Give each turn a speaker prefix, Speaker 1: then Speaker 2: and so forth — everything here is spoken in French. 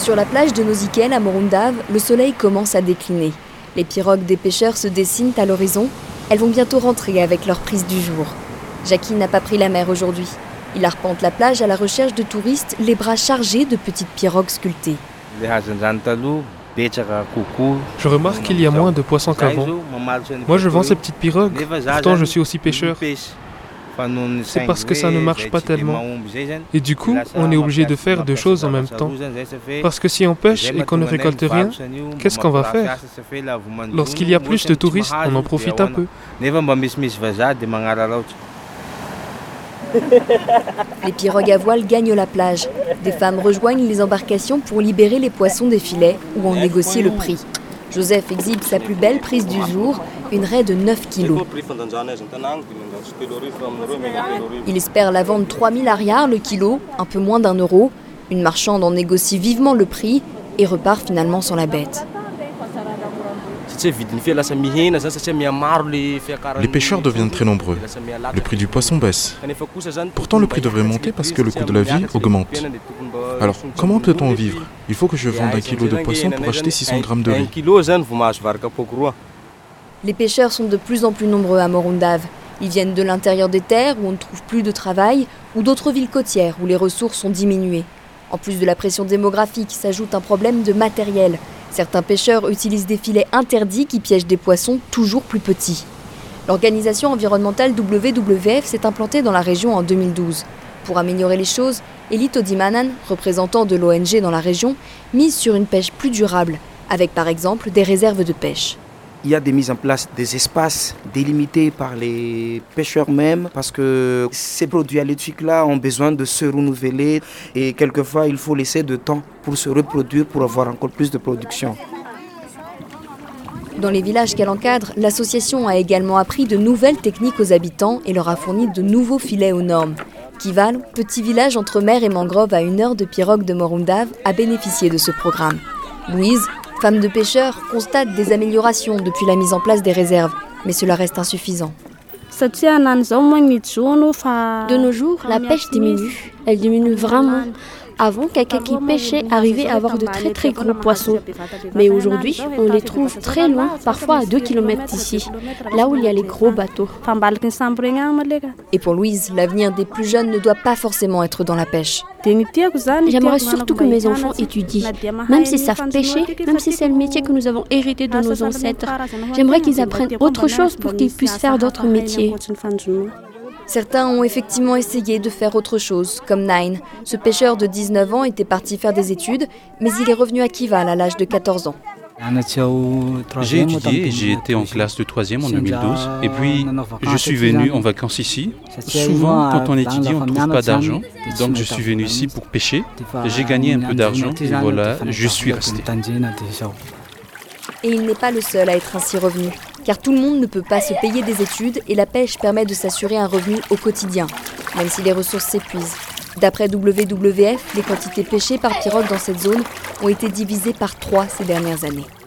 Speaker 1: Sur la plage de Noziken à Morondave, le soleil commence à décliner. Les pirogues des pêcheurs se dessinent à l'horizon. Elles vont bientôt rentrer avec leur prise du jour. Jackie n'a pas pris la mer aujourd'hui. Il arpente la plage à la recherche de touristes, les bras chargés de petites pirogues sculptées.
Speaker 2: Je remarque qu'il y a moins de poissons qu'avant. Moi, je vends ces petites pirogues, pourtant je suis aussi pêcheur. C'est parce que ça ne marche pas tellement. Et du coup, on est obligé de faire deux choses en même temps. Parce que si on pêche et qu'on ne récolte rien, qu'est-ce qu'on va faire? Lorsqu'il y a plus de touristes, on en profite un peu.
Speaker 1: Les pirogues à voile gagnent la plage. Des femmes rejoignent les embarcations pour libérer les poissons des filets ou en négocier le prix. Joseph exhibe sa plus belle prise du jour, une raie de 9 kilos. Il espère la vendre 3000 ariars le kilo, un peu moins d'€1. Une marchande en négocie vivement le prix et repart finalement sans la bête.
Speaker 3: Les pêcheurs deviennent très nombreux. Le prix du poisson baisse. Pourtant, le prix devrait monter parce que le coût de la vie augmente. Alors, comment peut-on vivre? Il faut que je vende 1 kilo de poisson pour acheter 600 grammes de riz.
Speaker 1: Les pêcheurs sont de plus en plus nombreux à Morondave. Ils viennent de l'intérieur des terres où on ne trouve plus de travail ou d'autres villes côtières où les ressources sont diminuées. En plus de la pression démographique, s'ajoute un problème de matériel. Certains pêcheurs utilisent des filets interdits qui piègent des poissons toujours plus petits. L'organisation environnementale WWF s'est implantée dans la région en 2012. Pour améliorer les choses, Eli Todimanan, représentant de l'ONG dans la région, mise sur une pêche plus durable, avec par exemple des réserves de pêche.
Speaker 4: Il y a des mises en place des espaces délimités par les pêcheurs même parce que ces produits halieutiques-là ont besoin de se renouveler et quelquefois il faut laisser de temps pour se reproduire pour avoir encore plus de production.
Speaker 1: Dans les villages qu'elle encadre, l'association a également appris de nouvelles techniques aux habitants et leur a fourni de nouveaux filets aux normes. Kival, petit village entre mer et mangrove à 1 heure de pirogue de Morondave, a bénéficié de ce programme. Louise, femme de pêcheur, constate des améliorations depuis la mise en place des réserves, mais cela reste insuffisant.
Speaker 5: De nos jours, la pêche diminue. Elle diminue vraiment. Avant, quelqu'un qui pêchait arrivait à avoir de très très gros poissons. Mais aujourd'hui, on les trouve très loin, parfois à 2 km d'ici, là où il y a les gros bateaux.
Speaker 1: Et pour Louise, l'avenir des plus jeunes ne doit pas forcément être dans la pêche.
Speaker 5: J'aimerais surtout que mes enfants étudient, même s'ils savent pêcher, même si c'est le métier que nous avons hérité de nos ancêtres. J'aimerais qu'ils apprennent autre chose pour qu'ils puissent faire d'autres métiers.
Speaker 1: Certains ont effectivement essayé de faire autre chose, comme Nine. Ce pêcheur de 19 ans était parti faire des études, mais il est revenu à Kival à l'âge de 14 ans.
Speaker 6: J'ai étudié et j'ai été en classe de 3e en 2012. Et puis, je suis venu en vacances ici. Souvent, quand on étudie, on ne trouve pas d'argent. Donc, je suis venu ici pour pêcher. J'ai gagné un peu d'argent et voilà, je suis resté.
Speaker 1: Et il n'est pas le seul à être ainsi revenu, car tout le monde ne peut pas se payer des études et la pêche permet de s'assurer un revenu au quotidien, même si les ressources s'épuisent. D'après WWF, les quantités pêchées par pirogue dans cette zone ont été divisées par 3 ces dernières années.